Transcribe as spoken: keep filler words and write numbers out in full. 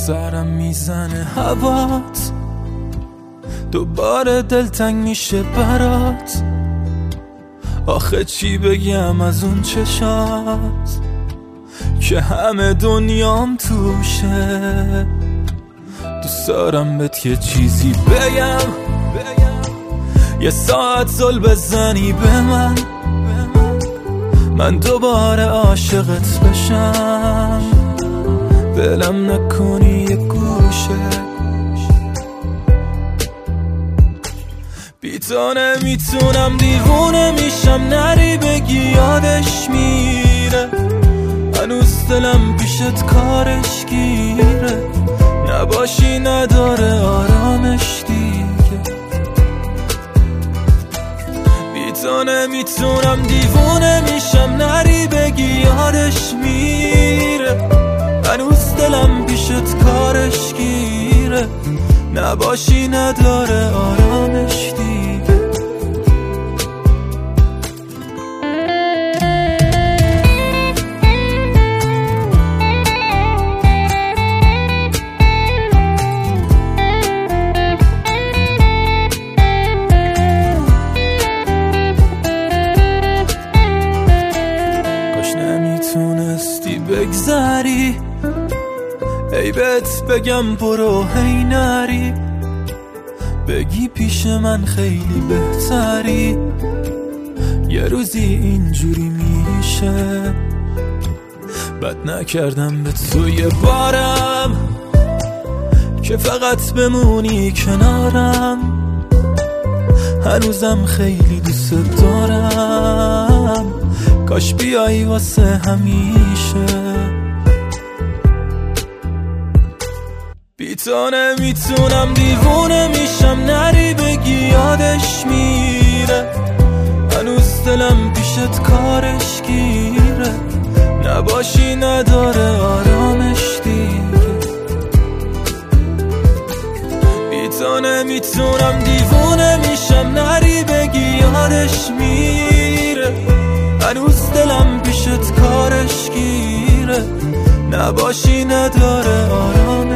سرم میزنه هوات، دوباره دلتنگ میشه برات. آخه چی بگم از اون چشات که همه دنیام توشه. دوست دارم بهت یه چیزی بگم، یه ساعت زل بزنی به من، من دوباره عاشقت بشم. بلم نکنی یه گوشه، بی تو نمیتونم، دیوونه میشم. نری بگی یادش میره، هنوز دلم پیشت کارش گیره. نباشی نداره آرامش دیگه. بی تو نمیتونم، دیوونه میشم. نری بگی یادش میره، هنوز دلم پیشت کارش گیره. نباشی نداره آرامش دیگه. کاش نمیتونستی بگذری، ای بهت بگم برو هی نری. بگی پیش من خیلی بهتری، یه روزی اینجوری میشه. بد نکردم به تو یه بارم که فقط بمونی کنارم. هنوزم خیلی دوست دارم، کاش بیایی واسه همیشه. بی تو نمیتونم، دیوونه میشم. نری بگی یادش میره، هنوز دلم پیشت کارش گیره. نباشی نداره آرامش دیگه. بی تو نمیتونم، دیوونه میشم. نری بگی یادش میره، هنوز دلم پیشت کارش گیره. نباشی نداره آرامش.